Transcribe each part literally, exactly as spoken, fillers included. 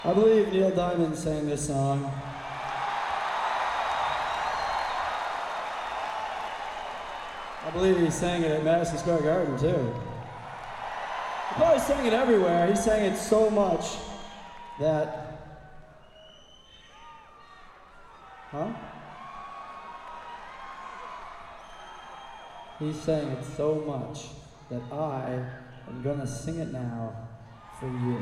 I believe Neil Diamond sang this song. I believe he sang it at Madison Square Garden, too. He probably sang it everywhere. He sang it so much that... Huh? He sang it so much that I am gonna sing it now for you.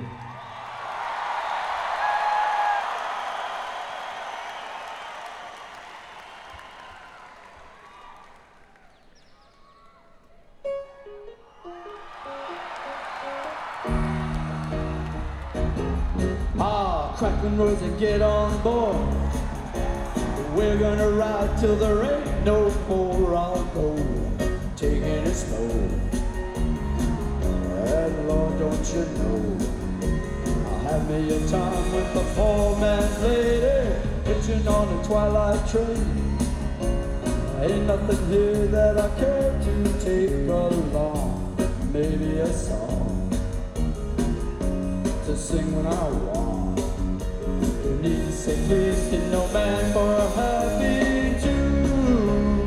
Ah, Cracklin' Rose and get on board. We're gonna ride till there ain't no more. I'll go taking it slow. And Lord, don't you know, I'll have me a time with the poor man's lady, hitching on a twilight train. Ain't nothing here that I care to take along. Maybe a song to sing when I want. You need to say please get no man for a happy tune.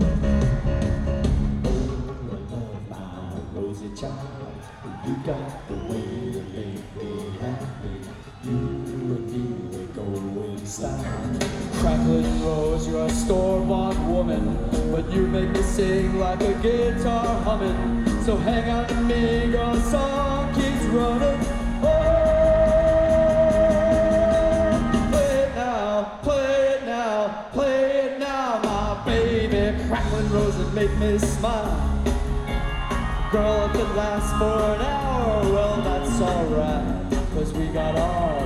Oh, I love my rosy child. You got the way to make me happy. You and me, we go in style. Cracklin' Rose, you're a store-bought woman, but you make me sing like a guitar humming. So hang on to me, girl, the song keeps running. Oh, Cracklin' Rose and make me smile. Girl, if it lasts for an hour, well, that's alright, cause we got all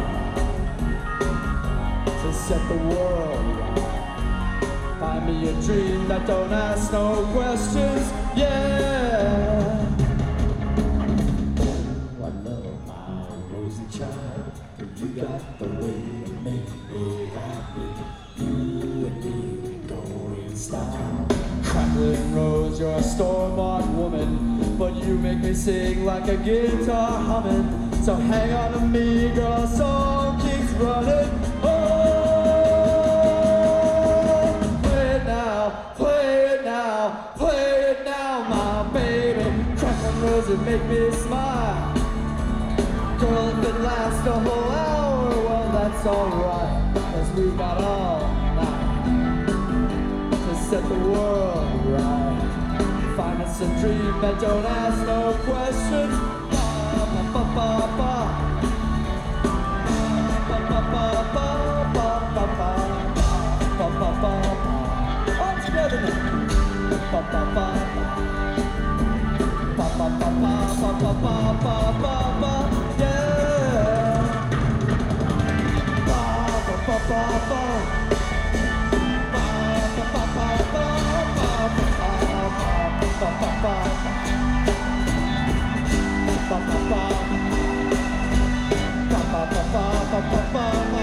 to set the world right. Find me a dream that don't ask no questions, yeah. Oh, I love my rosy child. You got the way to make me happy. You and me, we go in style. Cracklin' Rose, you're a store-bought woman, but you make me sing like a guitar humming. So hang on to me, girl, the song keeps running. Oh, play it now, play it now, play it now, my baby. Cracklin' Rose and make me smile. Girl, if it lasts a whole hour, well, that's alright, cause we got all night to set the world right. Find us a dream that don't ask no questions. Ba, ba, ba, ba, ba. Ba, ba, ba, ba, ba, ba, ba. Ba, ba, ba, ba. All together now. Ba, ba, ba, ba. Ba, ba, ba, ba, ba, ba, ba, ba, ba, ba. Yeah. Ba, ba, ba, ba, ba. Ba ba ba ba ba ba ba ba ba ba ba ba.